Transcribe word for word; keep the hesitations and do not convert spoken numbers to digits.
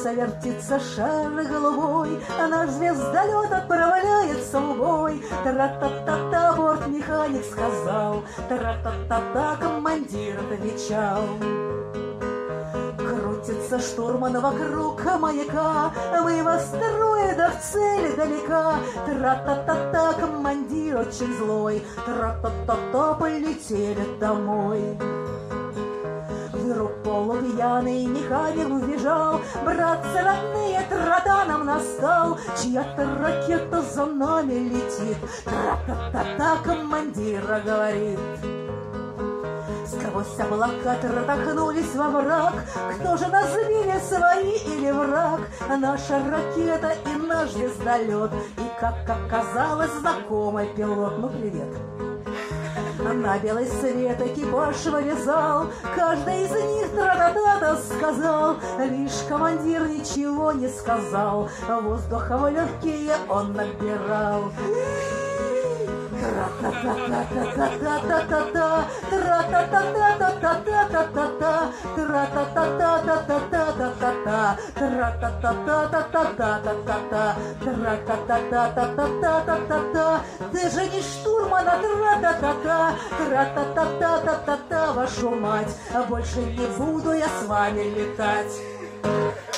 Крутится, вертится шар голубой, а наш звездолет отправляется в бой. Тра-та-та-та, бортмеханик сказал, тра-та-та-та, командир отвечал. Крутится штурман вокруг маяка, мы в астероидах, цель далека. Тра-та-та-та, командир очень злой, тра-та-та-та, полетели домой. Вдруг полупьяный механик вбежал, братцы родные, тра-та нам настал. Чья-то ракета за нами летит, тра-та-та-та, командира говорит. Сквозь облака тратахнулись во враг, кто же нас сбили, свои или враг? Наша ракета и наш звездолет, и, как оказалось, знакомый пилот. Ну, привет. На белый свет экипаж вырезал, каждый из них тра-та-та-та сказал, лишь командир ничего не сказал, воздуха в легкие он набирал. Тра-та-та-та-та-та-та-та-та, тра-та-та-та-та-та-та-та-та, тра-та-та-та-та-та-та-та-та, тра-та-та-та-та-та-та-та-та, тра-та-та-та-та-та-та-та-та. Ты же не штурман, а тра-та-та-та, тра-та-та-та-та-та-та, вашу мать, больше не буду я с вами летать.